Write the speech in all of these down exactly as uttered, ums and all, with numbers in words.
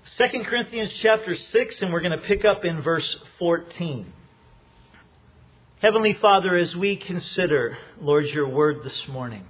Second Corinthians chapter six, and we're going to pick up in verse fourteen. Heavenly Father, as we consider, Lord, your word this morning,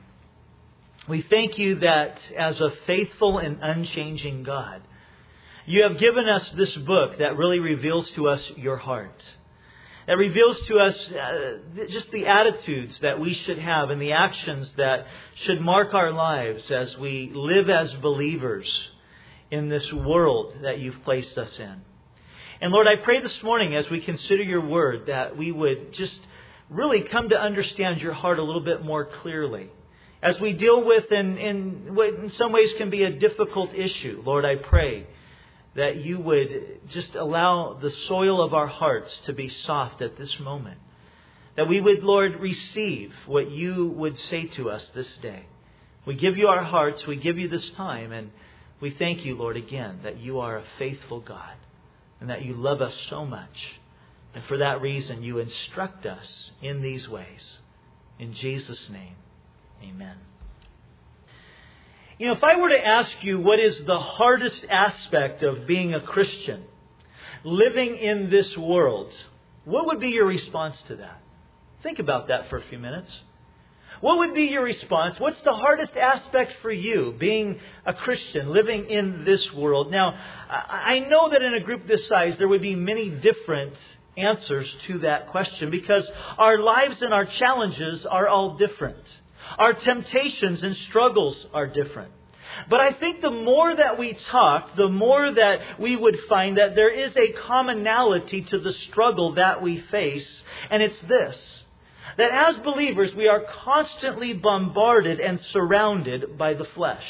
we thank you that as a faithful and unchanging God, you have given us this book that really reveals to us your heart. That reveals to us uh, just the attitudes that we should have and the actions that should mark our lives as we live as believers in this world that you've placed us in. And Lord, I pray this morning as we consider your word that we would just really come to understand your heart a little bit more clearly. As we deal with, in, in what in some ways can be a difficult issue, Lord, I pray that you would just allow the soil of our hearts to be soft at this moment. That we would, Lord, receive what you would say to us this day. We give you our hearts, we give you this time, and we thank you, Lord, again, that you are a faithful God and that you love us so much. And for that reason, you instruct us in these ways. In Jesus' name, amen. You know, if I were to ask you what is the hardest aspect of being a Christian, living in this world, what would be your response to that? Think about that for a few minutes. What would be your response? What's the hardest aspect for you, being a Christian, living in this world? Now, I know that in a group this size, there would be many different answers to that question because our lives and our challenges are all different. Our temptations and struggles are different. But I think the more that we talk, the more that we would find that there is a commonality to the struggle that we face. And it's this, that as believers, we are constantly bombarded and surrounded by the flesh.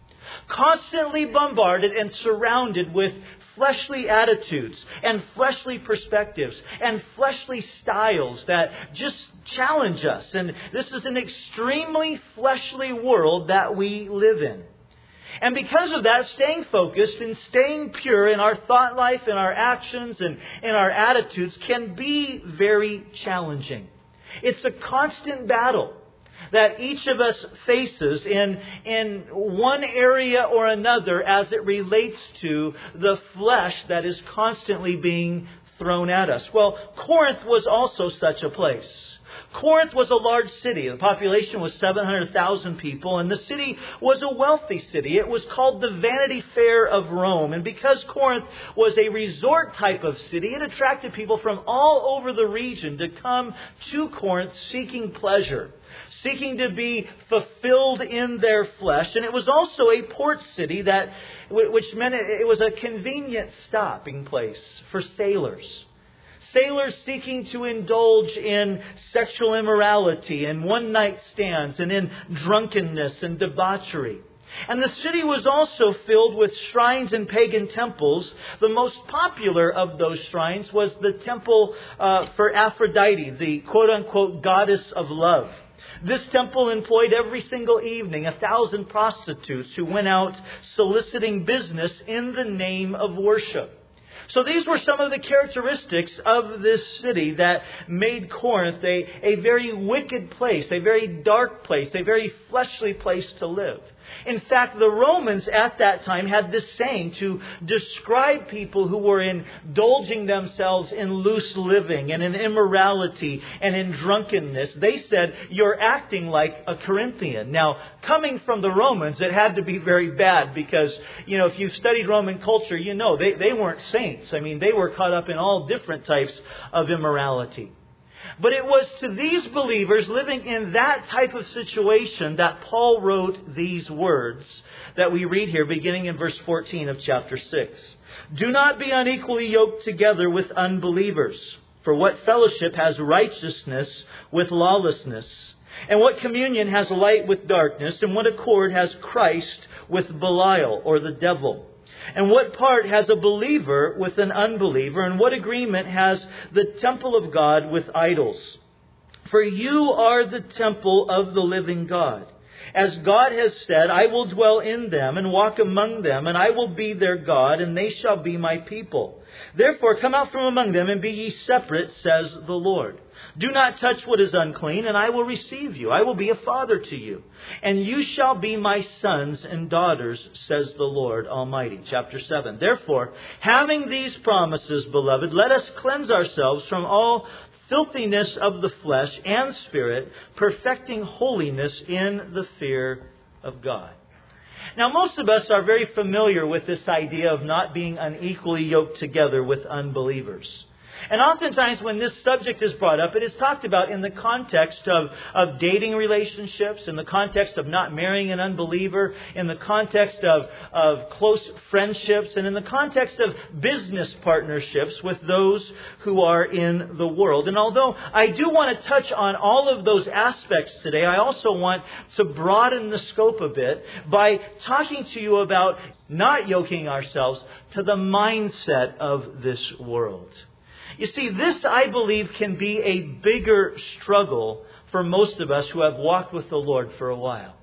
Constantly bombarded and surrounded with fleshly attitudes and fleshly perspectives and fleshly styles that just challenge us. And this is an extremely fleshly world that we live in. And because of that, staying focused and staying pure in our thought life and our actions and in our attitudes can be very challenging. It's a constant battle that each of us faces in, in one area or another as it relates to the flesh that is constantly being thrown at us. Well, Corinth was also such a place. Corinth was a large city. The population was seven hundred thousand people, and the city was a wealthy city. It was called the Vanity Fair of Rome. And because Corinth was a resort type of city, it attracted people from all over the region to come to Corinth seeking pleasure, seeking to be fulfilled in their flesh. And it was also a port city, that, which meant it was a convenient stopping place for sailors. Sailors seeking to indulge in sexual immorality and one-night stands and in drunkenness and debauchery. And the city was also filled with shrines and pagan temples. The most popular of those shrines was the temple uh, for Aphrodite, the quote-unquote goddess of love. This temple employed every single evening a thousand prostitutes who went out soliciting business in the name of worship. So these were some of the characteristics of this city that made Corinth a, a very wicked place, a very dark place, a very fleshly place to live. In fact, the Romans at that time had this saying to describe people who were indulging themselves in loose living and in immorality and in drunkenness. They said, you're acting like a Corinthian. Now, coming from the Romans, it had to be very bad because, you know, if you've studied Roman culture, you know, they, they weren't saints. I mean, they were caught up in all different types of immorality. But it was to these believers living in that type of situation that Paul wrote these words that we read here beginning in verse fourteen of chapter six. Do not be unequally yoked together with unbelievers. For what fellowship has righteousness with lawlessness? And what communion has light with darkness? And what accord has Christ with Belial or the devil? And what part has a believer with an unbeliever? And what agreement has the temple of God with idols? For you are the temple of the living God. As God has said, I will dwell in them and walk among them, and I will be their God, and they shall be my people. Therefore, come out from among them and be ye separate, says the Lord. Do not touch what is unclean, and I will receive you. I will be a father to you. And you shall be my sons and daughters, says the Lord Almighty. Chapter seven. Therefore, having these promises, beloved, let us cleanse ourselves from all filthiness of the flesh and spirit, perfecting holiness in the fear of God. Now, most of us are very familiar with this idea of not being unequally yoked together with unbelievers. And oftentimes when this subject is brought up, it is talked about in the context of, of dating relationships, in the context of not marrying an unbeliever, in the context of, of close friendships, and in the context of business partnerships with those who are in the world. And although I do want to touch on all of those aspects today, I also want to broaden the scope a bit by talking to you about not yoking ourselves to the mindset of this world. You see, this, I believe, can be a bigger struggle for most of us who have walked with the Lord for a while.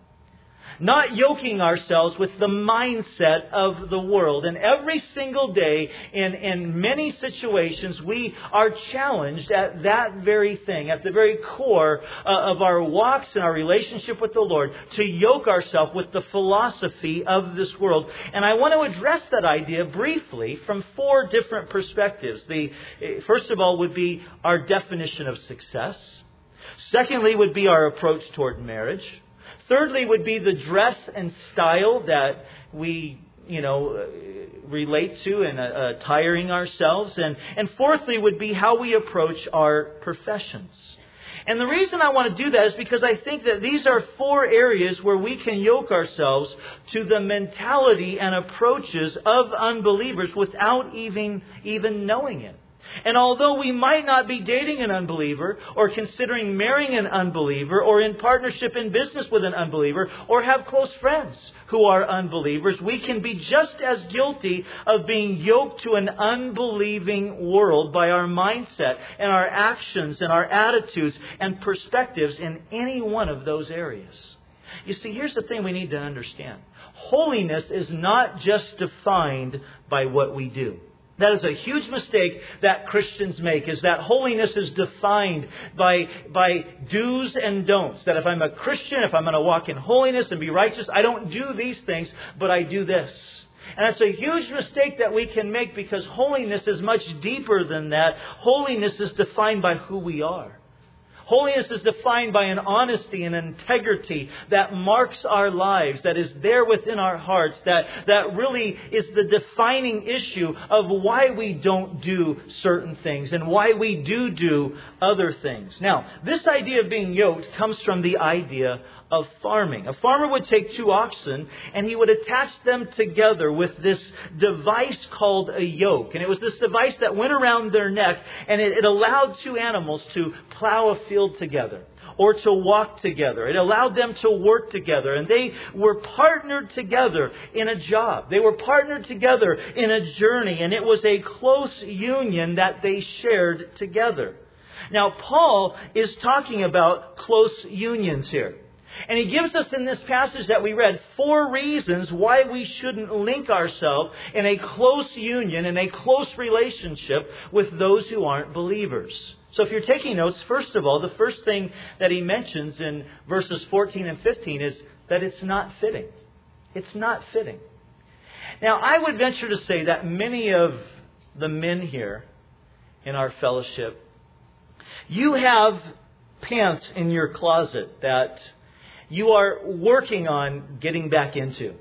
Not yoking ourselves with the mindset of the world. And every single day, in, in many situations, we are challenged at that very thing, at the very core uh, of our walks and our relationship with the Lord, to yoke ourselves with the philosophy of this world. And I want to address that idea briefly from four different perspectives. The first of all would be our definition of success. Secondly would be our approach toward marriage. Thirdly would be the dress and style that we, you know, relate to in uh, attiring ourselves. And, and fourthly would be how we approach our professions. And the reason I want to do that is because I think that these are four areas where we can yoke ourselves to the mentality and approaches of unbelievers without even, even knowing it. And although we might not be dating an unbeliever or considering marrying an unbeliever or in partnership in business with an unbeliever or have close friends who are unbelievers, we can be just as guilty of being yoked to an unbelieving world by our mindset and our actions and our attitudes and perspectives in any one of those areas. You see, here's the thing we need to understand. Holiness is not just defined by what we do. That is a huge mistake that Christians make, is that holiness is defined by, by do's and don'ts. That if I'm a Christian, if I'm going to walk in holiness and be righteous, I don't do these things, but I do this. And that's a huge mistake that we can make, because holiness is much deeper than that. Holiness is defined by who we are. Holiness is defined by an honesty and integrity that marks our lives, that is there within our hearts, that, that really is the defining issue of why we don't do certain things and why we do do other things. Now, this idea of being yoked comes from the idea of farming. A farmer would take two oxen and he would attach them together with this device called a yoke. And it was this device that went around their neck, and it, it allowed two animals to plow a field together or to walk together. It allowed them to work together, and they were partnered together in a job. They were partnered together in a journey, and it was a close union that they shared together. Now, Paul is talking about close unions here. And he gives us in this passage that we read four reasons why we shouldn't link ourselves in a close union, in a close relationship with those who aren't believers. So if you're taking notes, first of all, the first thing that he mentions in verses fourteen and fifteen is that it's not fitting. It's not fitting. Now, I would venture to say that many of the men here in our fellowship, you have pants in your closet that you are working on getting back into.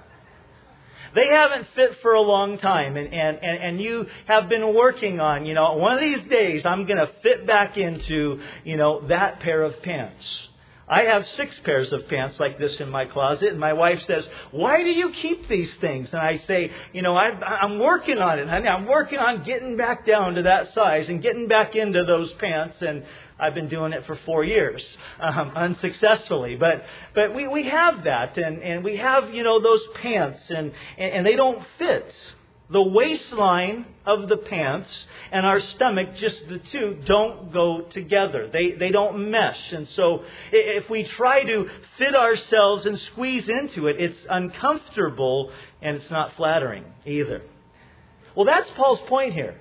They haven't fit for a long time, and, and, and, and you have been working on, you know, one of these days I'm going to fit back into, you know, that pair of pants. I have six pairs of pants like this in my closet, and my wife says, "Why do you keep these things?" And I say, you know, I, I'm working on it, honey. I'm working on getting back down to that size and getting back into those pants, and I've been doing it for four years, um, unsuccessfully. But but we, we have that, and, and we have, you know, those pants, and, and, and they don't fit. The waistline of the pants and our stomach, just the two, don't go together. They, they don't mesh. And so if we try to fit ourselves and squeeze into it, it's uncomfortable and it's not flattering either. Well, that's Paul's point here,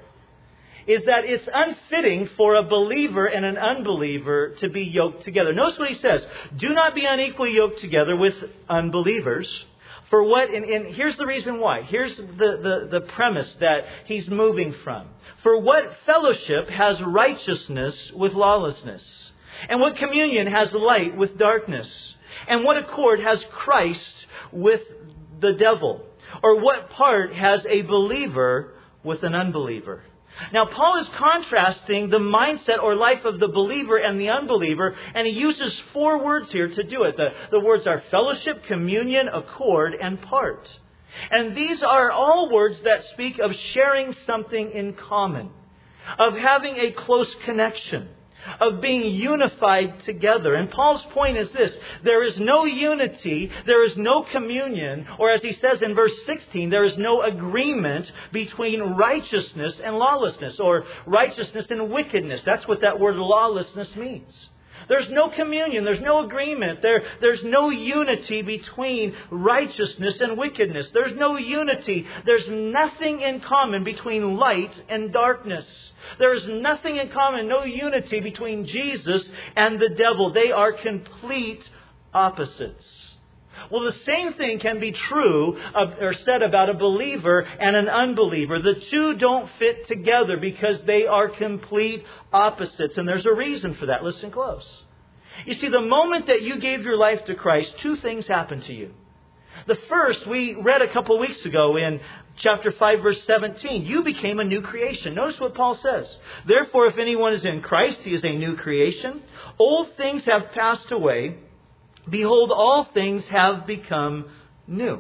is that it's unfitting for a believer and an unbeliever to be yoked together. Notice what he says. Do not be unequally yoked together with unbelievers. For what, and, and here's the reason why. Here's the, the, the premise that he's moving from. For what fellowship has righteousness with lawlessness? And what communion has light with darkness? And what accord has Christ with the devil? Or what part has a believer with an unbeliever? Now, Paul is contrasting the mindset or life of the believer and the unbeliever, and he uses four words here to do it. The, the words are fellowship, communion, accord, and part. And these are all words that speak of sharing something in common, of having a close connection, of being unified together. And Paul's point is this: there is no unity, there is no communion, or as he says in verse sixteen, there is no agreement between righteousness and lawlessness, or righteousness and wickedness. That's what that word lawlessness means. There's no communion. There's no agreement. There, there's no unity between righteousness and wickedness. There's no unity. There's nothing in common between light and darkness. There's nothing in common, no unity between Jesus and the devil. They are complete opposites. Well, the same thing can be true of, or said about a believer and an unbeliever. The two don't fit together because they are complete opposites. And there's a reason for that. Listen close. You see, the moment that you gave your life to Christ, two things happened to you. The first, we read a couple weeks ago in chapter five, verse seventeen. You became a new creation. Notice what Paul says. Therefore, if anyone is in Christ, he is a new creation. Old things have passed away. Behold, all things have become new.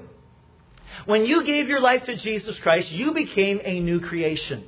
When you gave your life to Jesus Christ, you became a new creation.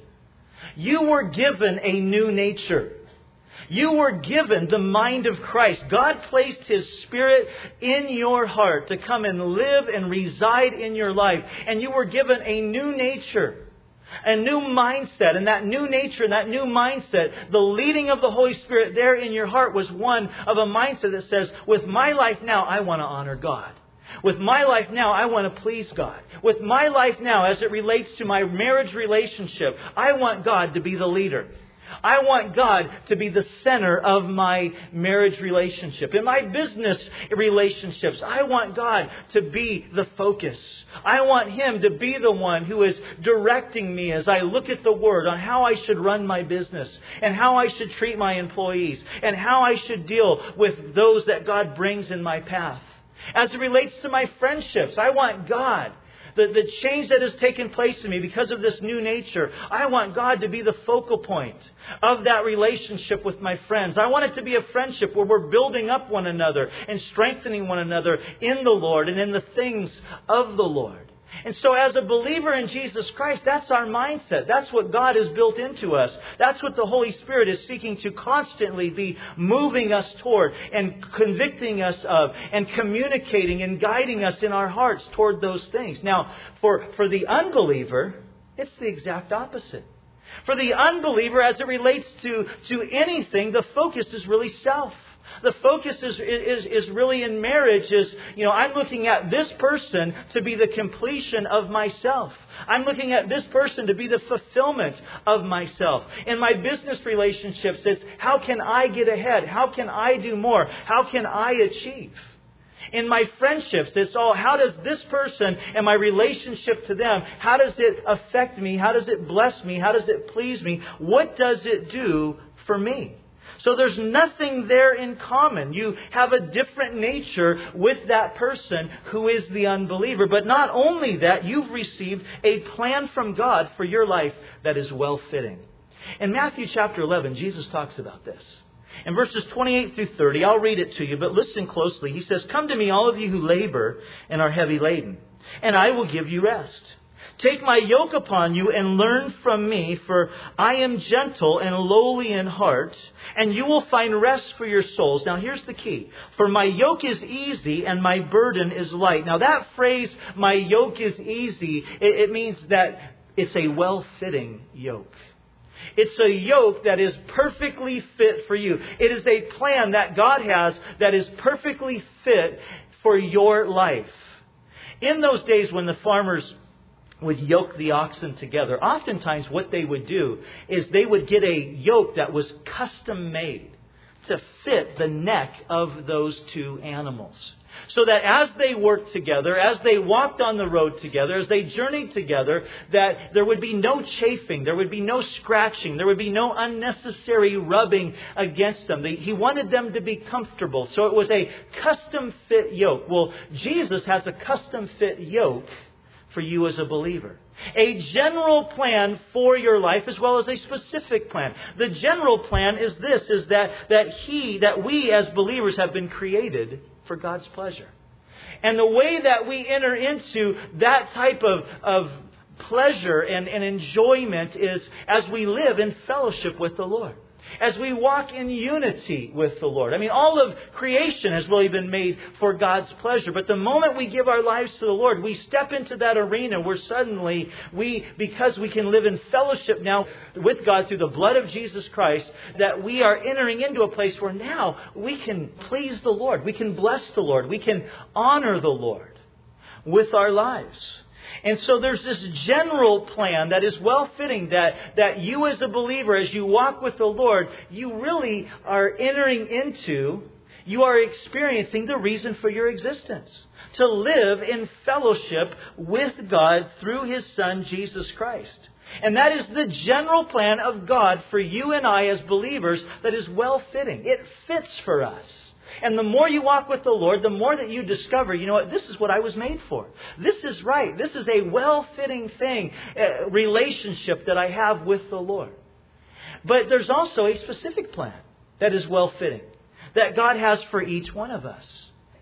You were given a new nature. You were given the mind of Christ. God placed His Spirit in your heart to come and live and reside in your life. And you were given a new nature, a new mindset. And that new nature and that new mindset, the leading of the Holy Spirit there in your heart was one of a mindset that says, with my life now, I want to honor God. With my life now, I want to please God. With my life now, as it relates to my marriage relationship, I want God to be the leader. I want God to be the center of my marriage relationship. In my business relationships, I want God to be the focus. I want Him to be the one who is directing me as I look at the Word on how I should run my business and how I should treat my employees and how I should deal with those that God brings in my path. As it relates to my friendships, I want God, The, the change that has taken place in me because of this new nature, I want God to be the focal point of that relationship with my friends. I want it to be a friendship where we're building up one another and strengthening one another in the Lord and in the things of the Lord. And so as a believer in Jesus Christ, that's our mindset. That's what God has built into us. That's what the Holy Spirit is seeking to constantly be moving us toward and convicting us of and communicating and guiding us in our hearts toward those things. Now, for, for the unbeliever, it's the exact opposite. For the unbeliever, as it relates to, to anything, the focus is really self. The focus is, is, is really in marriage is, you know, I'm looking at this person to be the completion of myself. I'm looking at this person to be the fulfillment of myself. In my business relationships, it's how can I get ahead? How can I do more? How can I achieve? In my friendships, it's all how does this person and my relationship to them, how does it affect me? How does it bless me? How does it please me? What does it do for me? So there's nothing there in common. You have a different nature with that person who is the unbeliever. But not only that, you've received a plan from God for your life that is well-fitting. In Matthew chapter eleven, Jesus talks about this. In verses twenty-eight through thirty, I'll read it to you, but listen closely. He says, "Come to me, all of you who labor and are heavy laden, and I will give you rest. Take my yoke upon you and learn from me, for I am gentle and lowly in heart, and you will find rest for your souls." Now here's the key. "For my yoke is easy and my burden is light." Now that phrase, "my yoke is easy," it, it means that it's a well-fitting yoke. It's a yoke that is perfectly fit for you. It is a plan that God has that is perfectly fit for your life. In those days when the farmers would yoke the oxen together, oftentimes what they would do is they would get a yoke that was custom made to fit the neck of those two animals. So that as they worked together, as they walked on the road together, as they journeyed together, that there would be no chafing, there would be no scratching, there would be no unnecessary rubbing against them. He wanted them to be comfortable. So it was a custom fit yoke. Well, Jesus has a custom fit yoke for you as a believer. A general plan for your life as well as a specific plan. The general plan is this, is that, that He, that we as believers have been created for God's pleasure. And the way that we enter into that type of, of pleasure and, and enjoyment is as we live in fellowship with the Lord. As we walk in unity with the Lord. I mean, all of creation has really been made for God's pleasure. But the moment we give our lives to the Lord, we step into that arena where suddenly we, because we can live in fellowship now with God through the blood of Jesus Christ, that we are entering into a place where now we can please the Lord. We can bless the Lord. We can honor the Lord with our lives. And so there's this general plan that is well-fitting that, that you as a believer, as you walk with the Lord, you really are entering into, you are experiencing the reason for your existence. To live in fellowship with God through His Son, Jesus Christ. And that is the general plan of God for you and I as believers that is well-fitting. It fits for us. And the more you walk with the Lord, the more that you discover, you know what, this is what I was made for. This is right. This is a well-fitting thing, a relationship that I have with the Lord. But there's also a specific plan that is well-fitting, that God has for each one of us.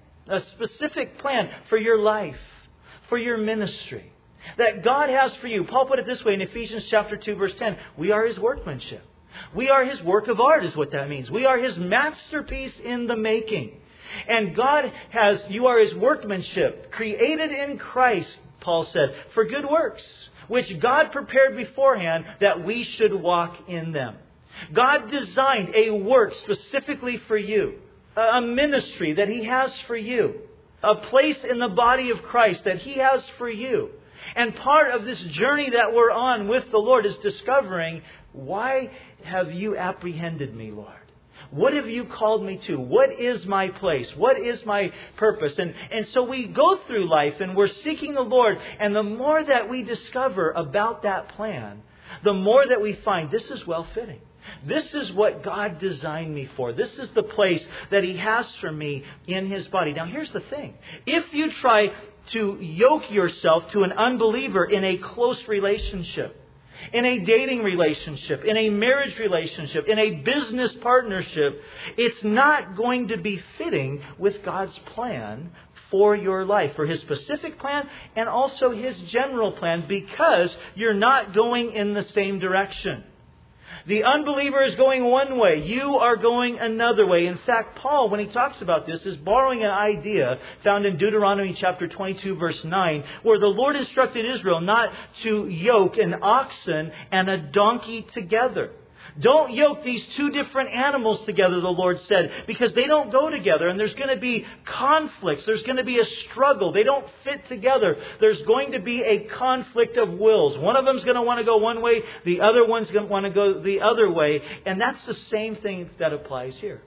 A specific plan for your life, for your ministry, that God has for you. Paul put it this way in Ephesians chapter two, verse ten, we are His workmanship. We are His work of art is what that means. We are His masterpiece in the making. And God has, you are His workmanship, created in Christ, Paul said, for good works, which God prepared beforehand that we should walk in them. God designed a work specifically for you, a ministry that He has for you, a place in the body of Christ that He has for you. And part of this journey that we're on with the Lord is discovering, why have you apprehended me, Lord? What have you called me to? What is my place? What is my purpose? And, and so we go through life and we're seeking the Lord. And the more that we discover about that plan, the more that we find this is well-fitting. This is what God designed me for. This is the place that He has for me in His body. Now here's the thing. If you try to yoke yourself to an unbeliever in a close relationship, in a dating relationship, in a marriage relationship, in a business partnership, it's not going to be fitting with God's plan for your life, for His specific plan and also His general plan, because you're not going in the same direction. The unbeliever is going one way. You are going another way. In fact, Paul, when he talks about this, is borrowing an idea found in Deuteronomy chapter twenty-two, verse nine, where the Lord instructed Israel not to yoke an oxen and a donkey together. Don't yoke these two different animals together, the Lord said, because they don't go together and there's going to be conflicts. There's going to be a struggle. They don't fit together. There's going to be a conflict of wills. One of them's going to want to go one way. The other one's going to want to go the other way. And that's the same thing that applies here.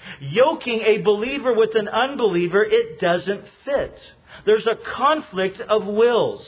Yoking a believer with an unbeliever, it doesn't fit. There's a conflict of wills.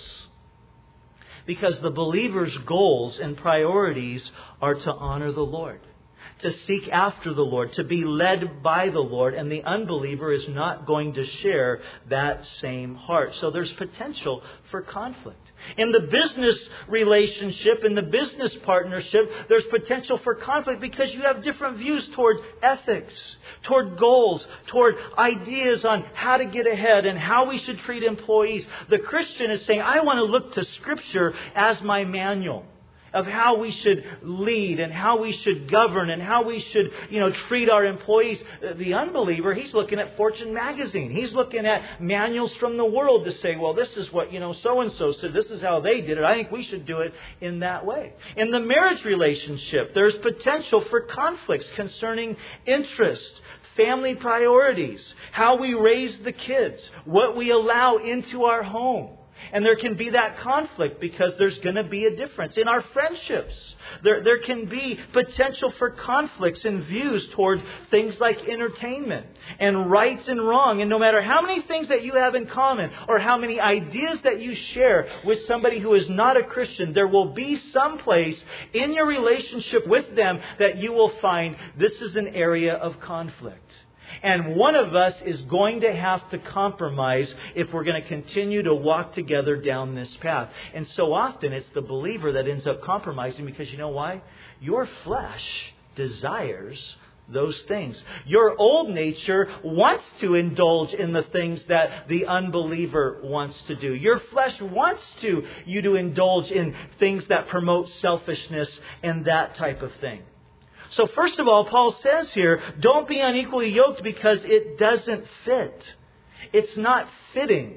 Because the believer's goals and priorities are to honor the Lord, to seek after the Lord, to be led by the Lord. And the unbeliever is not going to share that same heart. So there's potential for conflict. In the business relationship, in the business partnership, there's potential for conflict because you have different views toward ethics, toward goals, toward ideas on how to get ahead and how we should treat employees. The Christian is saying, I want to look to Scripture as my manual. of how we should lead and how we should govern and how we should, you know, treat our employees. The unbeliever, he's looking at Fortune magazine. He's looking at manuals from the world to say, well, this is what, you know, so-and-so said. This is how they did it. I think we should do it in that way. In the marriage relationship, there's potential for conflicts concerning interest, family priorities, how we raise the kids, what we allow into our home. And there can be that conflict because there's going to be a difference. In our friendships, there, there can be potential for conflicts and views toward things like entertainment and right and wrong. And no matter how many things that you have in common or how many ideas that you share with somebody who is not a Christian, there will be some place in your relationship with them that you will find this is an area of conflict. And one of us is going to have to compromise if we're going to continue to walk together down this path. And so often it's the believer that ends up compromising because you know why? Your flesh desires those things. Your old nature wants to indulge in the things that the unbeliever wants to do. Your flesh wants to you to indulge in things that promote selfishness and that type of thing. So first of all, Paul says here, don't be unequally yoked because it doesn't fit. It's not fitting.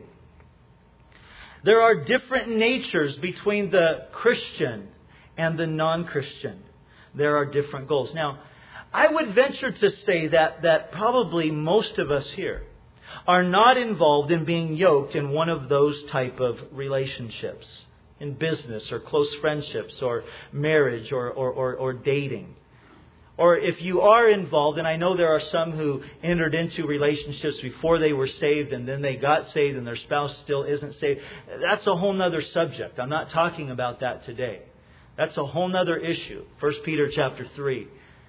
There are different natures between the Christian and the non-Christian. There are different goals. Now, I would venture to say that, that probably most of us here are not involved in being yoked in one of those type of relationships. In business or close friendships or marriage or, or, or, or dating. Or if you are involved, and I know there are some who entered into relationships before they were saved and then they got saved and their spouse still isn't saved. That's a whole other subject. I'm not talking about that today. That's a whole other issue. First Peter chapter three.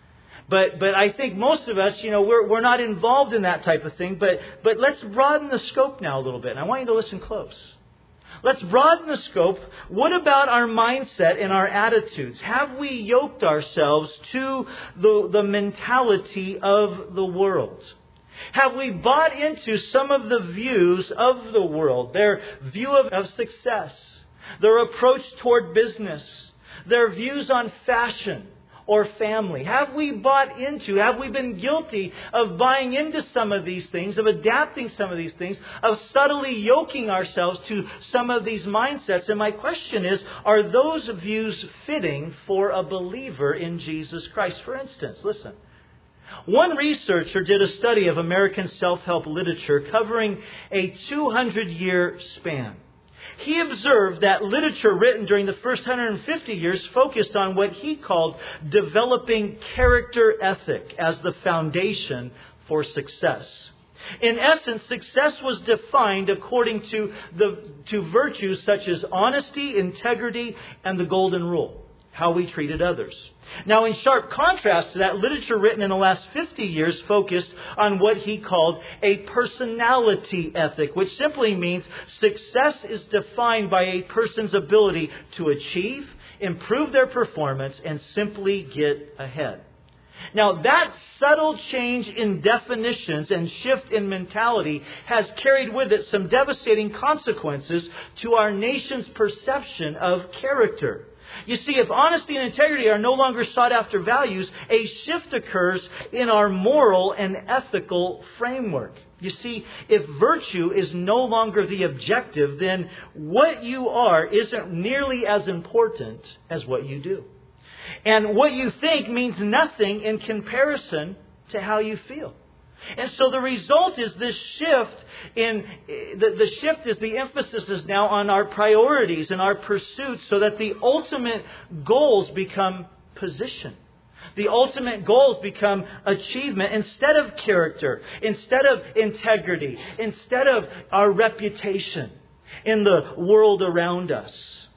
But but I think most of us, you know, we're we're not involved in that type of thing. But but let's broaden the scope now a little bit. And I want you to listen close. Let's broaden the scope. What about our mindset and our attitudes? Have we yoked ourselves to the, the mentality of the world? Have we bought into some of the views of the world? Their view of, of success, their approach toward business, their views on fashion or family. Have we bought into, have we been guilty of buying into some of these things, of adapting some of these things, of subtly yoking ourselves to some of these mindsets? And my question is, are those views fitting for a believer in Jesus Christ? For instance, listen. One researcher did a study of American self-help literature covering a two hundred year span. He observed that literature written during the first one hundred fifty years focused on what he called developing character ethic as the foundation for success. In essence, success was defined according to the to virtues such as honesty, integrity, and the golden rule, how we treated others. Now, in sharp contrast to that, literature written in the last fifty years focused on what he called a personality ethic, which simply means success is defined by a person's ability to achieve, improve their performance, and simply get ahead. Now, that subtle change in definitions and shift in mentality has carried with it some devastating consequences to our nation's perception of character. You see, if honesty and integrity are no longer sought after values, a shift occurs in our moral and ethical framework. You see, if virtue is no longer the objective, then what you are isn't nearly as important as what you do. And what you think means nothing in comparison to how you feel. And so the result is this shift in the, the shift is the emphasis is now on our priorities and our pursuits so that the ultimate goals become position. The ultimate goals become achievement instead of character, instead of integrity, instead of our reputation in the world around us.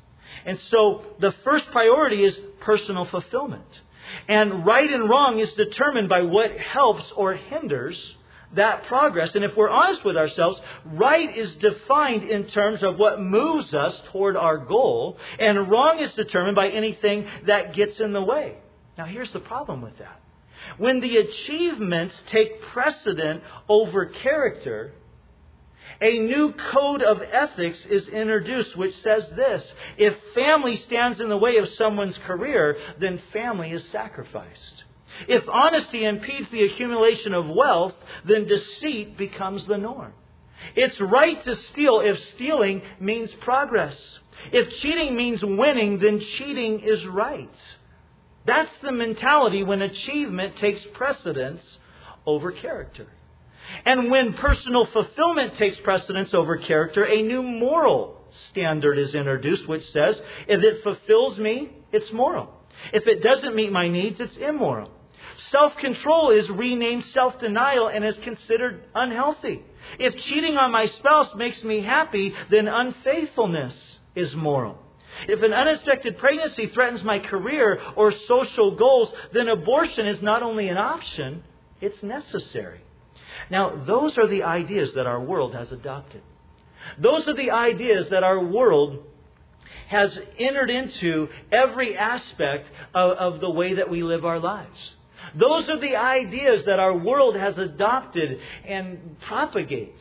And so the first priority is personal fulfillment. And right and wrong is determined by what helps or hinders that progress. And if we're honest with ourselves, right is defined in terms of what moves us toward our goal. And wrong is determined by anything that gets in the way. Now here's the problem with that. When the achievements take precedent over character, A new code of ethics is introduced which says this: if family stands in the way of someone's career, then family is sacrificed. If honesty impedes the accumulation of wealth, then deceit becomes the norm. It's right to steal if stealing means progress. If cheating means winning, then cheating is right. That's the mentality when achievement takes precedence over character. And when personal fulfillment takes precedence over character, a new moral standard is introduced which says, if it fulfills me, it's moral. If it doesn't meet my needs, it's immoral. Self-control is renamed self-denial and is considered unhealthy. If cheating on my spouse makes me happy, then unfaithfulness is moral. If an unexpected pregnancy threatens my career or social goals, then abortion is not only an option, it's necessary. Now, those are the ideas that our world has adopted. Those are the ideas that our world has entered into every aspect of, of the way that we live our lives. Those are the ideas that our world has adopted and propagates.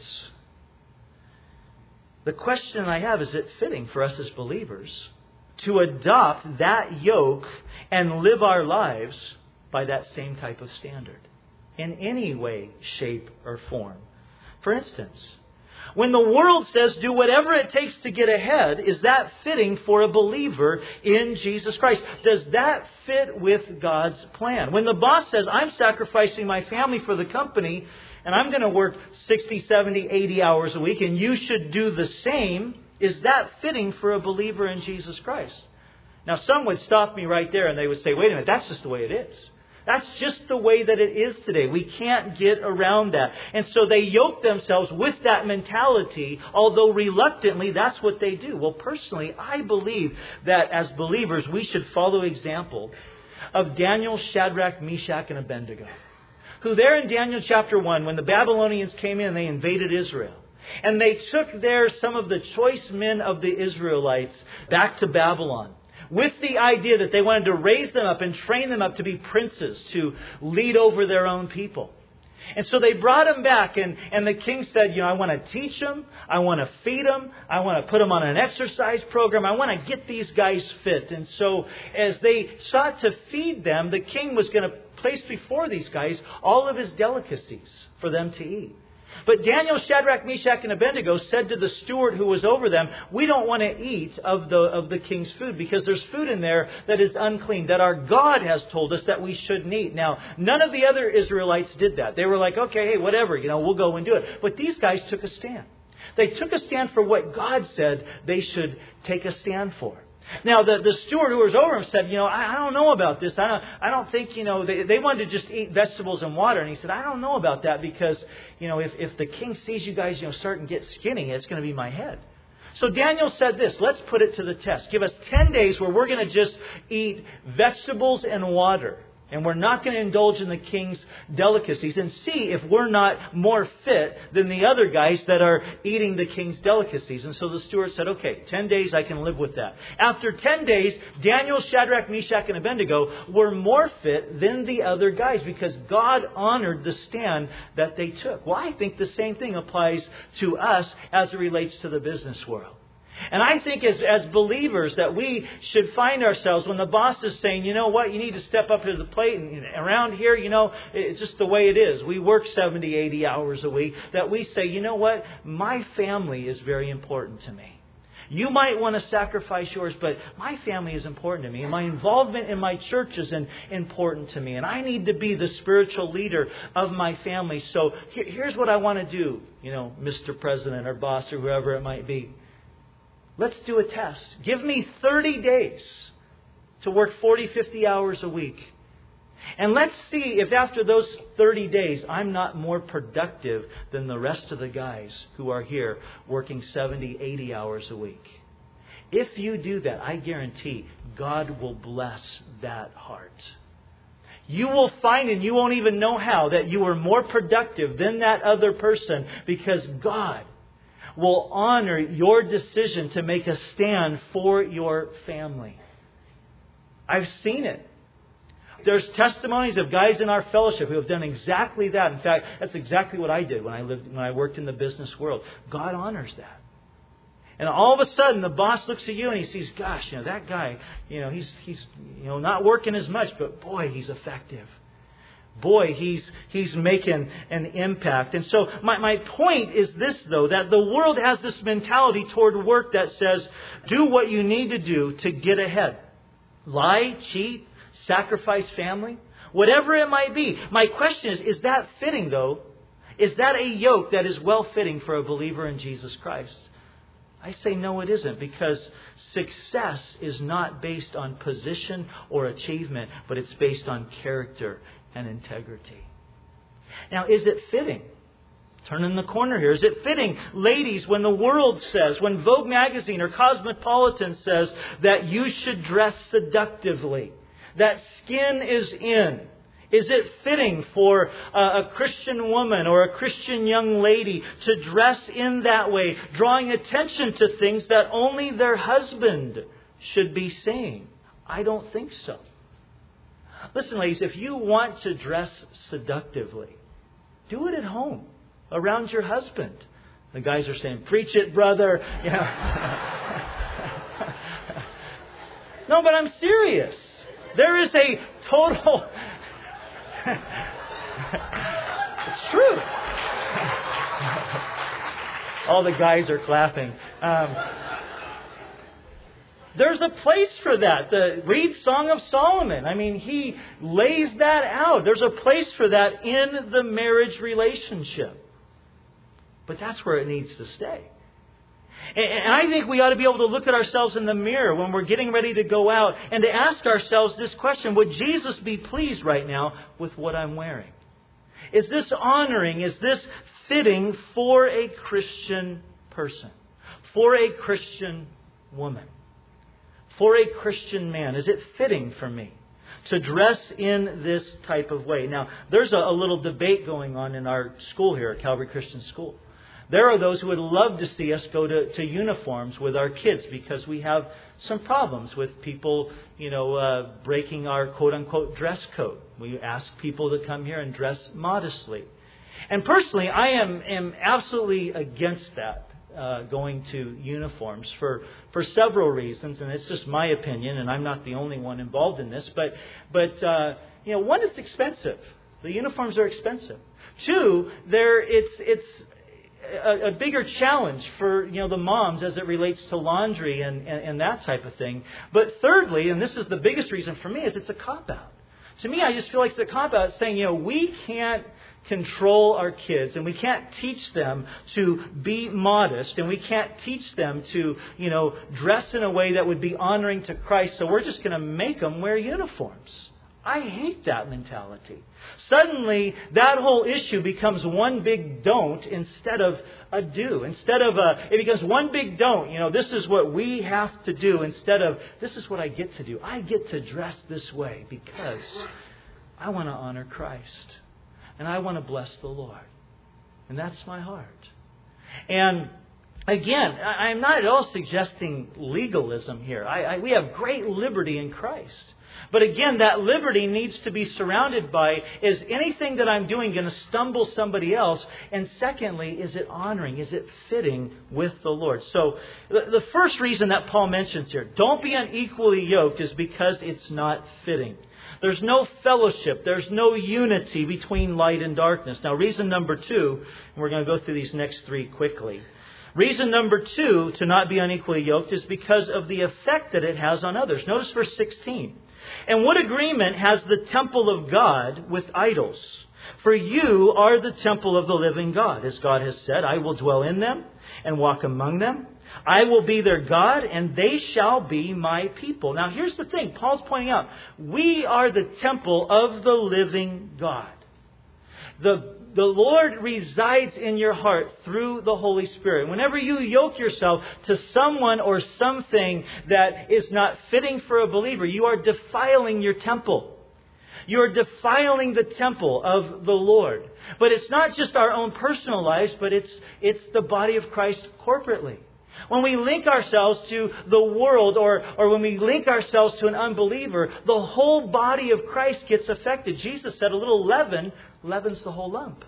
The question I have, is it fitting for us as believers to adopt that yoke and live our lives by that same type of standard in any way, shape, or form? For instance, when the world says do whatever it takes to get ahead, is that fitting for a believer in Jesus Christ? Does that fit with God's plan? When the boss says, I'm sacrificing my family for the company and I'm going to work sixty, seventy, eighty hours a week and you should do the same, is that fitting for a believer in Jesus Christ? Now, some would stop me right there and they would say, wait a minute, that's just the way it is. That's just the way that it is today. We can't get around that. And so they yoke themselves with that mentality, although reluctantly, that's what they do. Well, personally, I believe that as believers, we should follow example of Daniel, Shadrach, Meshach, and Abednego, who there in Daniel chapter one, when the Babylonians came in, they invaded Israel. And they took there some of the choice men of the Israelites back to Babylon, with the idea that they wanted to raise them up and train them up to be princes, to lead over their own people. And so they brought them back, and, and the king said, you know, I want to teach them, I want to feed them, I want to put them on an exercise program, I want to get these guys fit. And so as they sought to feed them, the king was going to place before these guys all of his delicacies for them to eat. But Daniel, Shadrach, Meshach, and Abednego said to the steward who was over them, we don't want to eat of the of the king's food because there's food in there that is unclean, that our God has told us that we shouldn't eat. Now, none of the other Israelites did that. They were like, okay, hey, whatever, you know, we'll go and do it. But these guys took a stand. They took a stand for what God said they should take a stand for. Now, the, the steward who was over him said, you know, I, I don't know about this. I don't, I don't think, you know, they, they wanted to just eat vegetables and water. And he said, I don't know about that because, you know, if, if the king sees you guys, you know, start and get skinny, it's going to be my head. So Daniel said this, let's put it to the test. Give us ten days where we're going to just eat vegetables and water. And we're not going to indulge in the king's delicacies and see if we're not more fit than the other guys that are eating the king's delicacies. And so the steward said, okay, ten days, I can live with that. After ten days, Daniel, Shadrach, Meshach, and Abednego were more fit than the other guys because God honored the stand that they took. Well, I think the same thing applies to us as it relates to the business world. And I think as, as believers that we should find ourselves when the boss is saying, you know what, you need to step up to the plate. And around here, you know, it's just the way it is. We work seventy, eighty hours a week. That we say, you know what, my family is very important to me. You might want to sacrifice yours, but my family is important to me. And my involvement in my church is important to me. And I need to be the spiritual leader of my family. So here, here's what I want to do, you know, Mister President or boss or whoever it might be. Let's do a test. Give me thirty days to work forty, fifty hours a week. And let's see if after those thirty days, I'm not more productive than the rest of the guys who are here working seventy, eighty hours a week. If you do that, I guarantee God will bless that heart. You will find, and you won't even know how, that you are more productive than that other person because God will honor your decision to make a stand for your family. I've seen it. There's testimonies of guys in our fellowship who have done exactly that. In fact, that's exactly what I did when I lived, when I worked in the business world. God honors that. And all of a sudden, the boss looks at you and he sees, gosh, you know, that guy, you know, he's he's you know not working as much, but boy, he's effective. Boy, he's he's making an impact. And so my, my point is this, though, that the world has this mentality toward work that says, do what you need to do to get ahead. Lie, cheat, sacrifice family, whatever it might be. My question is, is that fitting, though? Is that a yoke that is well-fitting for a believer in Jesus Christ? I say no, it isn't, because success is not based on position or achievement, but it's based on character and integrity. Now, is it fitting? Turning the corner here. Is it fitting, ladies, when the world says, when Vogue magazine or Cosmopolitan says that you should dress seductively, that skin is in? Is it fitting for a Christian woman or a Christian young lady to dress in that way, drawing attention to things that only their husband should be seeing? I don't think so. Listen, ladies, if you want to dress seductively, do it at home, around your husband. The guys are saying, preach it, brother. Yeah. No, but I'm serious. There is a total... It's true. All the guys are clapping. Um, there's a place for that. The read Song of Solomon. I mean, he lays that out. There's a place for that in the marriage relationship. But that's where it needs to stay. And I think we ought to be able to look at ourselves in the mirror when we're getting ready to go out and to ask ourselves this question: would Jesus be pleased right now with what I'm wearing? Is this honoring? Is this fitting for a Christian person? For a Christian woman? For a Christian man? Is it fitting for me to dress in this type of way? Now, there's a, a little debate going on in our school here at Calvary Christian School. There are those who would love to see us go to, to uniforms with our kids because we have some problems with people, you know, uh, breaking our quote-unquote dress code. We ask people to come here and dress modestly. And personally, I am, am absolutely against that, uh, going to uniforms for, for several reasons. And it's just my opinion, and I'm not the only one involved in this. But, but uh, you know, one, it's expensive. The uniforms are expensive. Two, there it's it's... A, a bigger challenge for, you know, the moms as it relates to laundry and, and, and that type of thing. But thirdly, and this is the biggest reason for me, is it's a cop-out. To me, I just feel like it's a cop-out saying, you know, we can't control our kids and we can't teach them to be modest and we can't teach them to, you know, dress in a way that would be honoring to Christ. So we're just going to make them wear uniforms. I hate that mentality. Suddenly, that whole issue becomes one big don't instead of a do. Instead of a, it becomes one big don't. You know, this is what we have to do instead of this is what I get to do. I get to dress this way because I want to honor Christ. And I want to bless the Lord. And that's my heart. And again, I'm not at all suggesting legalism here. I, I, we have great liberty in Christ. But again, that liberty needs to be surrounded by, is anything that I'm doing going to stumble somebody else? And secondly, is it honoring? Is it fitting with the Lord? So the first reason that Paul mentions here, don't be unequally yoked, is because it's not fitting. There's no fellowship. There's no unity between light and darkness. Now, reason number two, and we're going to go through these next three quickly. Reason number two to not be unequally yoked is because of the effect that it has on others. Notice verse sixteen. And what agreement has the temple of God with idols? For you are the temple of the living God. As God has said, I will dwell in them and walk among them. I will be their God and they shall be my people. Now here's the thing. Paul's pointing out, we are the temple of the living God. The The Lord resides in your heart through the Holy Spirit. Whenever you yoke yourself to someone or something that is not fitting for a believer, you are defiling your temple. You are defiling the temple of the Lord. But it's not just our own personal lives, but it's it's the body of Christ corporately. When we link ourselves to the world or, or when we link ourselves to an unbeliever, the whole body of Christ gets affected. Jesus said a little leaven leavens the whole lump.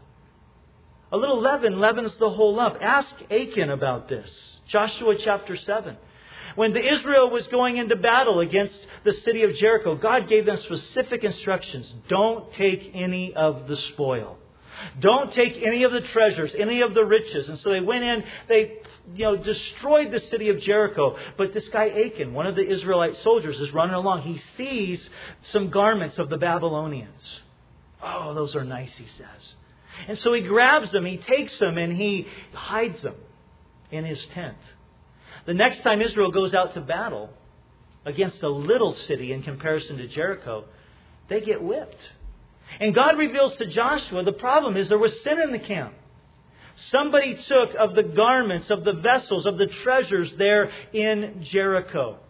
A little leaven leavens the whole lump. Ask Achan about this. Joshua chapter seven. When the Israel was going into battle against the city of Jericho, God gave them specific instructions. Don't take any of the spoil. Don't take any of the treasures, any of the riches. And so they went in, they you know, destroyed the city of Jericho. But this guy Achan, one of the Israelite soldiers, is running along. He sees some garments of the Babylonians. Oh, those are nice, he says. And so he grabs them, he takes them, and he hides them in his tent. The next time Israel goes out to battle against a little city in comparison to Jericho, they get whipped. And God reveals to Joshua the problem is there was sin in the camp. Somebody took of the garments, of the vessels, of the treasures there in Jericho.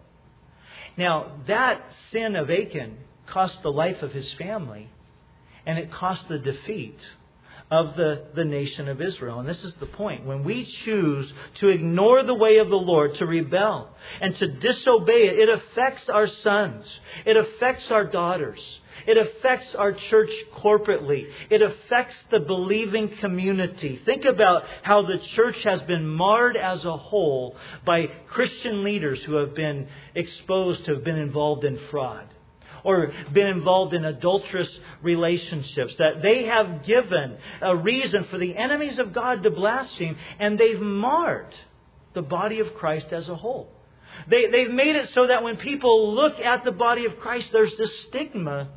Now, that sin of Achan cost the life of his family, and it cost the defeat of the, the nation of Israel. And this is the point. When we choose to ignore the way of the Lord, to rebel, and to disobey it, it affects our sons. It affects our daughters. It affects our church corporately. It affects the believing community. Think about how the church has been marred as a whole by Christian leaders who have been exposed to have been involved in fraud, or been involved in adulterous relationships, that they have given a reason for the enemies of God to blaspheme, and they've marred the body of Christ as a whole. They, they've made it so that when people look at the body of Christ, there's this stigma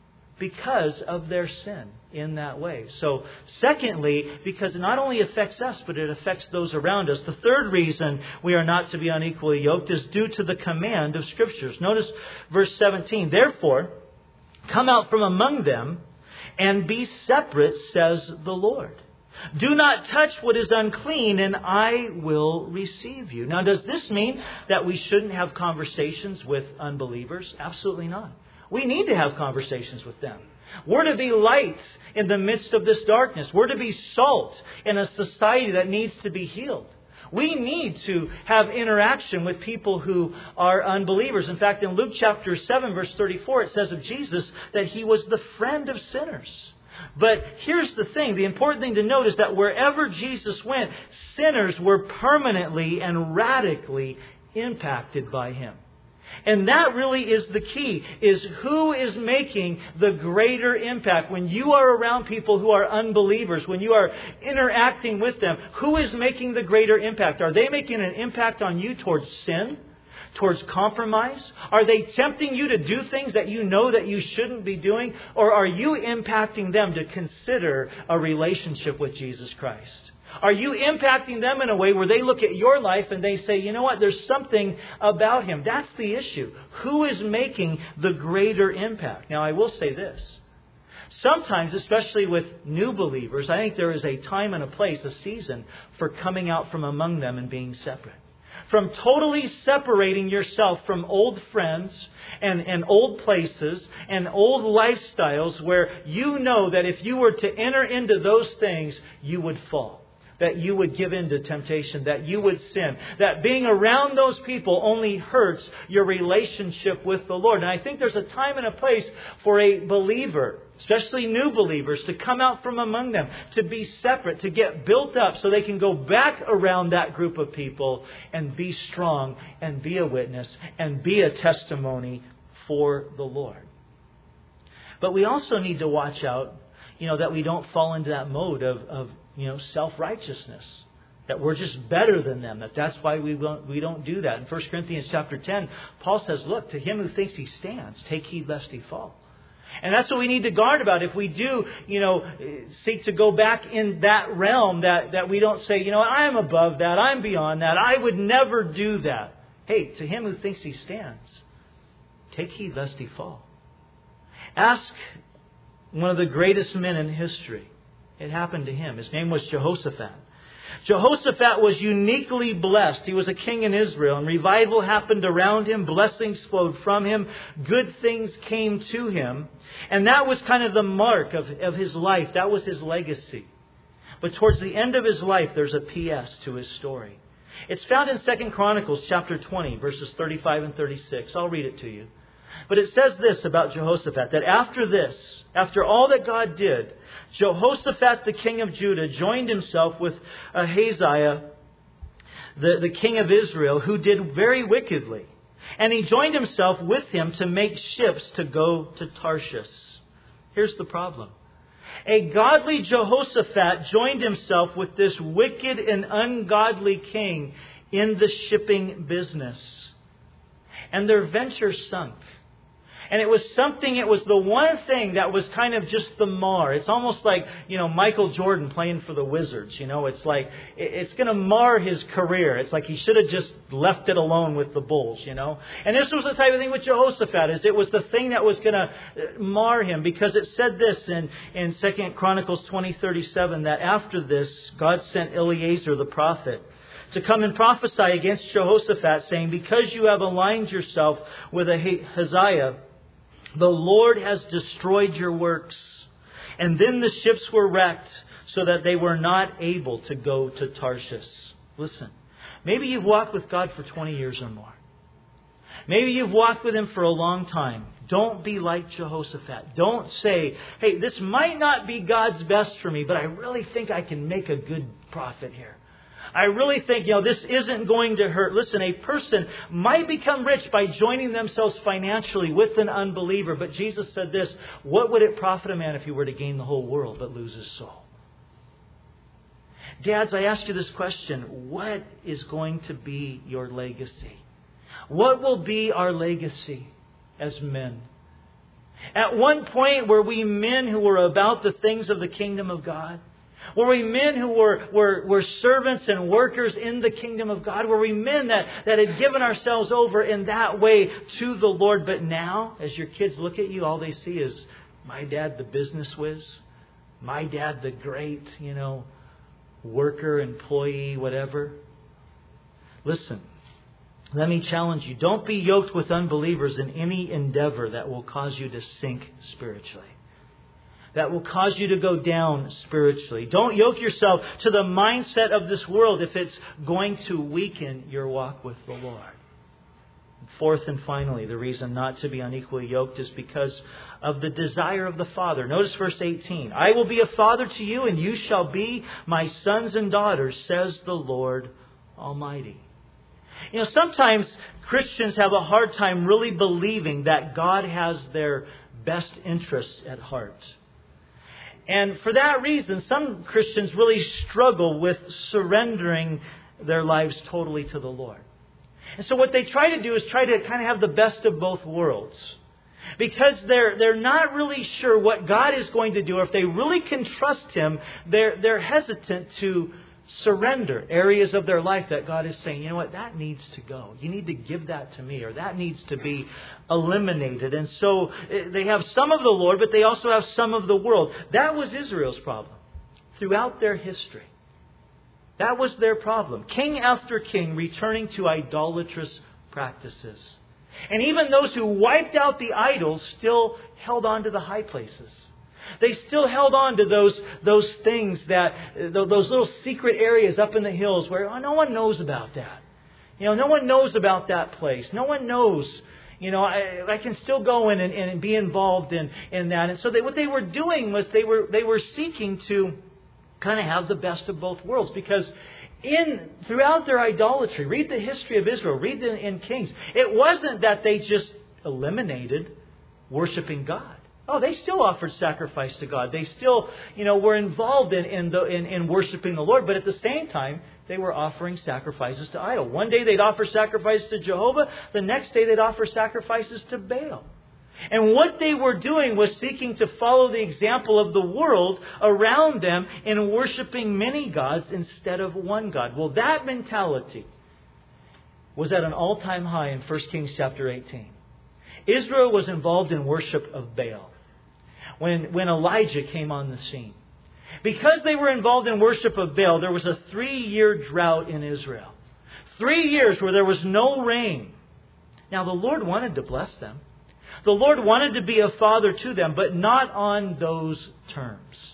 because of their sin in that way. So, secondly, because it not only affects us, but it affects those around us. The third reason we are not to be unequally yoked is due to the command of Scriptures. Notice verse seventeen. Therefore, come out from among them and be separate, says the Lord. Do not touch what is unclean, and I will receive you. Now, does this mean that we shouldn't have conversations with unbelievers? Absolutely not. We need to have conversations with them. We're to be lights in the midst of this darkness. We're to be salt in a society that needs to be healed. We need to have interaction with people who are unbelievers. In fact, in Luke chapter seven, verse thirty-four, it says of Jesus that He was the friend of sinners. But here's the thing. The important thing to note is that wherever Jesus went, sinners were permanently and radically impacted by Him. And that really is the key, is who is making the greater impact. When you are around people who are unbelievers, when you are interacting with them, who is making the greater impact? Are they making an impact on you towards sin? Towards compromise? Are they tempting you to do things that you know that you shouldn't be doing? Or are you impacting them to consider a relationship with Jesus Christ? Are you impacting them in a way where they look at your life and they say, you know what, there's something about Him? That's the issue. Who is making the greater impact? Now, I will say this. Sometimes, especially with new believers, I think there is a time and a place, a season, for coming out from among them and being separate. From totally separating yourself from old friends and, and old places and old lifestyles where you know that if you were to enter into those things, you would fall. That you would give in to temptation, that you would sin, that being around those people only hurts your relationship with the Lord. And I think there's a time and a place for a believer, especially new believers, to come out from among them, to be separate, to get built up so they can go back around that group of people and be strong and be a witness and be a testimony for the Lord. But we also need to watch out, you know, that we don't fall into that mode of, of you know, self-righteousness. That we're just better than them. That that's why we don't, we don't do that. In First Corinthians chapter ten, Paul says, look, to him who thinks he stands, take heed lest he fall. And that's what we need to guard about. If we do, you know, seek to go back in that realm, that, that we don't say, you know, I'm above that, I'm beyond that, I would never do that. Hey, to him who thinks he stands, take heed lest he fall. Ask one of the greatest men in history. It happened to him. His name was Jehoshaphat. Jehoshaphat was uniquely blessed. He was a king in Israel, and revival happened around him. Blessings flowed from him. Good things came to him. And that was kind of the mark of, of his life. That was his legacy. But towards the end of his life, there's a P S to his story. It's found in Second Chronicles chapter twenty, verses thirty-five and thirty-six. I'll read it to you. But it says this about Jehoshaphat, that after this, after all that God did, Jehoshaphat, the king of Judah, joined himself with Ahaziah, the, the king of Israel, who did very wickedly. And he joined himself with him to make ships to go to Tarshish. Here's the problem. A godly Jehoshaphat joined himself with this wicked and ungodly king in the shipping business. And their venture sunk. And it was something, it was the one thing that was kind of just the mar. It's almost like, you know, Michael Jordan playing for the Wizards. You know, it's like, it's going to mar his career. It's like he should have just left it alone with the Bulls, you know. And this was the type of thing with Jehoshaphat, is it was the thing that was going to mar him. Because it said this in, in Second Chronicles twenty thirty-seven, that after this, God sent Eleazar the prophet to come and prophesy against Jehoshaphat, saying, because you have aligned yourself with Ahaziah, the Lord has destroyed your works. And then the ships were wrecked so that they were not able to go to Tarshish. Listen, maybe you've walked with God for twenty years or more. Maybe you've walked with Him for a long time. Don't be like Jehoshaphat. Don't say, hey, this might not be God's best for me, but I really think I can make a good profit here. I really think, you know, this isn't going to hurt. Listen, a person might become rich by joining themselves financially with an unbeliever. But Jesus said this, what would it profit a man if he were to gain the whole world but lose his soul? Dads, I ask you this question. What is going to be your legacy? What will be our legacy as men? At one point, were we men who were about the things of the kingdom of God? Were we men who were, were, were servants and workers in the kingdom of God? Were we men that, that had given ourselves over in that way to the Lord? But now, as your kids look at you, all they see is my dad, the business whiz. My dad, the great, you know, worker, employee, whatever. Listen, let me challenge you. Don't be yoked with unbelievers in any endeavor that will cause you to sink spiritually. That will cause you to go down spiritually. Don't yoke yourself to the mindset of this world if it's going to weaken your walk with the Lord. Fourth and finally, the reason not to be unequally yoked is because of the desire of the Father. Notice verse eighteen. I will be a father to you, and you shall be my sons and daughters, says the Lord Almighty. You know, sometimes Christians have a hard time really believing that God has their best interests at heart. And for that reason, some Christians really struggle with surrendering their lives totally to the Lord. And so what they try to do is try to kind of have the best of both worlds. Because they're they're not really sure what God is going to do, or if they really can trust Him, they're they're hesitant to surrender areas of their life that God is saying, you know what, that needs to go. You need to give that to me, or that needs to be eliminated. And so they have some of the Lord, but they also have some of the world. That was Israel's problem throughout their history. That was their problem. King after king returning to idolatrous practices. And even those who wiped out the idols still held on to the high places. They still held on to those those things, that those little secret areas up in the hills where oh, no one knows about that. You know, no one knows about that place. No one knows. You know, I, I can still go in and, and be involved in, in that. And so they, what they were doing was they were they were seeking to kind of have the best of both worlds, because in throughout their idolatry, read the history of Israel, read the, in Kings. It wasn't that they just eliminated worshiping God. Oh, they still offered sacrifice to God. They still, you know, were involved in in, the, in in worshiping the Lord. But at the same time, they were offering sacrifices to idol. One day they'd offer sacrifices to Jehovah. The next day they'd offer sacrifices to Baal. And what they were doing was seeking to follow the example of the world around them in worshiping many gods instead of one God. Well, that mentality was at an all-time high in First Kings chapter eighteen. Israel was involved in worship of Baal when, when Elijah came on the scene. Because they were involved in worship of Baal, there was a three-year drought in Israel. Three years where there was no rain. Now, the Lord wanted to bless them. The Lord wanted to be a father to them, but not on those terms.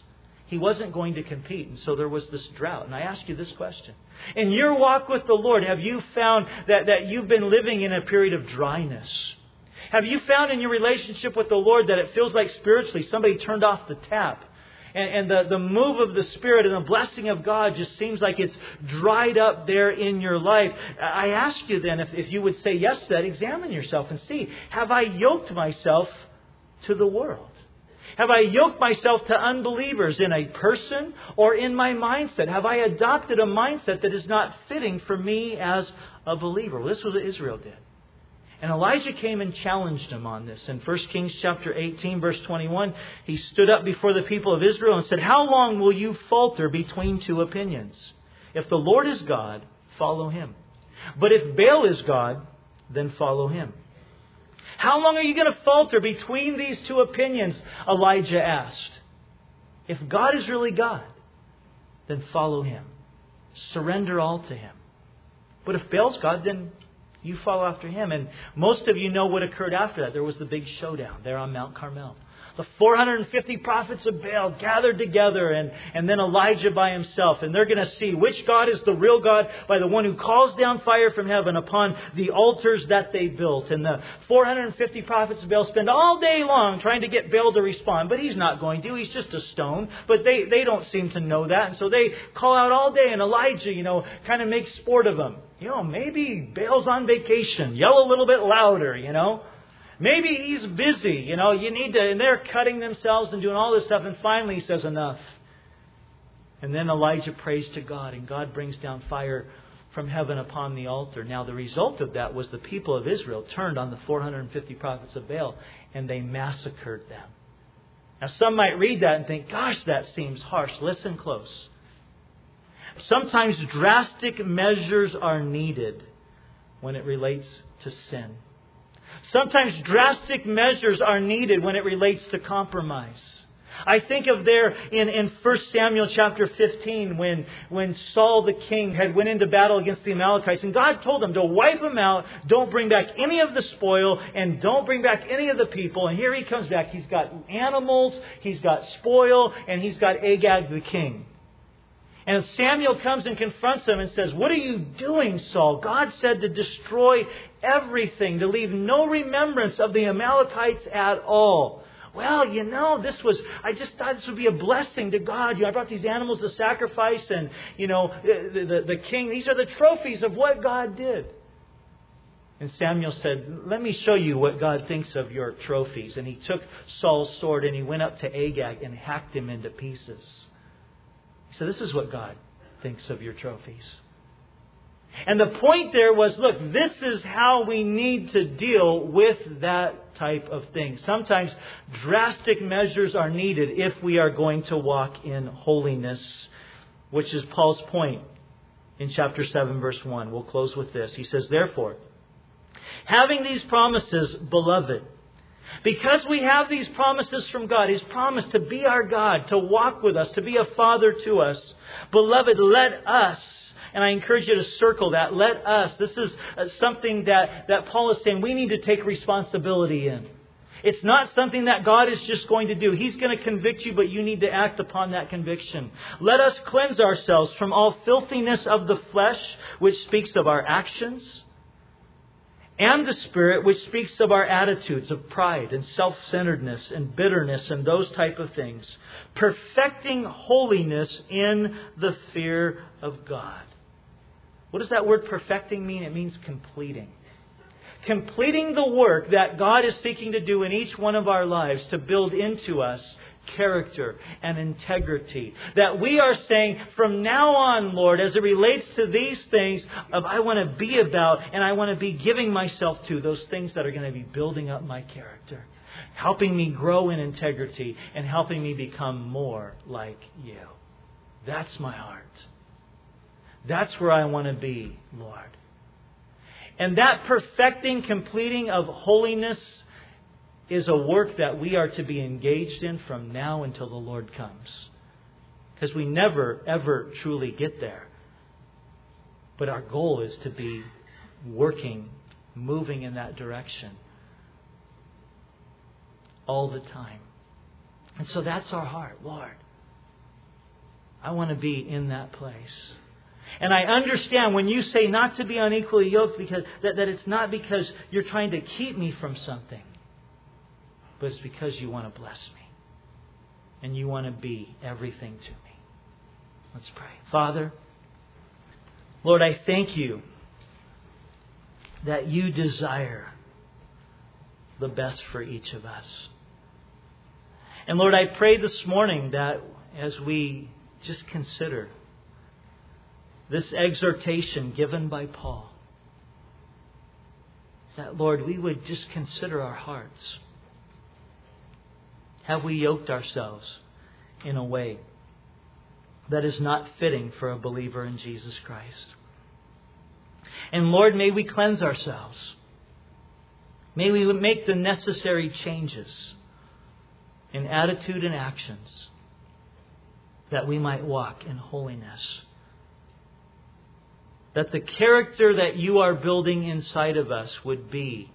He wasn't going to compete. And so there was this drought. And I ask you this question. In your walk with the Lord, have you found that, that you've been living in a period of dryness? Have you found in your relationship with the Lord that it feels like spiritually somebody turned off the tap? And, and the, the move of the Spirit and the blessing of God just seems like it's dried up there in your life. I ask you then, if, if you would say yes to that, examine yourself and see, have I yoked myself to the world? Have I yoked myself to unbelievers in a person or in my mindset? Have I adopted a mindset that is not fitting for me as a believer? Well, this was what Israel did. And Elijah came and challenged him on this. In First Kings chapter eighteen, verse twenty-one, he stood up before the people of Israel and said, "How long will you falter between two opinions? If the Lord is God, follow Him. But if Baal is God, then follow him." How long are you going to falter between these two opinions? Elijah asked. If God is really God, then follow Him. Surrender all to Him. But if Baal's God, then you follow after him. And most of you know what occurred after that. There was the big showdown there on Mount Carmel. The four hundred fifty prophets of Baal gathered together, and, and then Elijah by himself. And they're going to see which God is the real God by the one who calls down fire from heaven upon the altars that they built. And the four hundred fifty prophets of Baal spend all day long trying to get Baal to respond. But he's not going to. He's just a stone. But they, they don't seem to know that. And so they call out all day. And Elijah, you know, kind of makes sport of them. You know, maybe Baal's on vacation. Yell a little bit louder, you know. Maybe he's busy, you know, you need to, and they're cutting themselves and doing all this stuff. And finally he says enough. And then Elijah prays to God, and God brings down fire from heaven upon the altar. Now the result of that was the people of Israel turned on the four hundred fifty prophets of Baal, and they massacred them. Now some might read that and think, gosh, that seems harsh. Listen close. Sometimes drastic measures are needed when it relates to sin. Sometimes drastic measures are needed when it relates to compromise. I think of there in, in First Samuel chapter fifteen when, when Saul the king had went into battle against the Amalekites. And God told him to wipe them out. Don't bring back any of the spoil. And don't bring back any of the people. And here he comes back. He's got animals. He's got spoil. And he's got Agag the king. And Samuel comes and confronts him and says, "What are you doing, Saul? God said to destroy everything, to leave no remembrance of the Amalekites at all." Well, you know, this was, I just thought this would be a blessing to God. You know, I brought these animals to sacrifice, and, you know, the, the, the king, these are the trophies of what God did. And Samuel said, "Let me show you what God thinks of your trophies." And he took Saul's sword and he went up to Agag and hacked him into pieces. So this is what God thinks of your trophies. And the point there was, look, this is how we need to deal with that type of thing. Sometimes drastic measures are needed if we are going to walk in holiness, which is Paul's point in chapter seven, verse one. We'll close with this. He says, "Therefore, having these promises, beloved," because we have these promises from God, His promise to be our God, to walk with us, to be a Father to us. "Beloved, let us," and I encourage you to circle that, let us. This is something that, that Paul is saying we need to take responsibility in. It's not something that God is just going to do. He's going to convict you, but you need to act upon that conviction. "Let us cleanse ourselves from all filthiness of the flesh," which speaks of our actions, "and the Spirit," which speaks of our attitudes of pride and self-centeredness and bitterness and those type of things. "Perfecting holiness in the fear of God." What does that word perfecting mean? It means completing. Completing the work that God is seeking to do in each one of our lives to build into us character and integrity. That we are saying, from now on, Lord, as it relates to these things, of I want to be about and I want to be giving myself to those things that are going to be building up my character, helping me grow in integrity and helping me become more like You. That's my heart. That's where I want to be, Lord. And that perfecting, completing of holiness is a work that we are to be engaged in from now until the Lord comes. Because we never, ever truly get there. But our goal is to be working, moving in that direction all the time. And so that's our heart. Lord, I want to be in that place. And I understand when you say not to be unequally yoked, because that, that it's not because you're trying to keep me from something, but it's because you want to bless me. And you want to be everything to me. Let's pray. Father, Lord, I thank you that you desire the best for each of us. And Lord, I pray this morning that as we just consider this exhortation given by Paul, that, Lord, we would just consider our hearts. Have we yoked ourselves in a way that is not fitting for a believer in Jesus Christ? And Lord, may we cleanse ourselves. May we make the necessary changes in attitude and actions that we might walk in holiness. That the character that you are building inside of us would be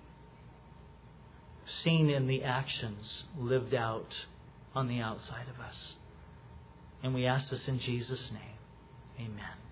seen in the actions lived out on the outside of us. And we ask this in Jesus' name. Amen.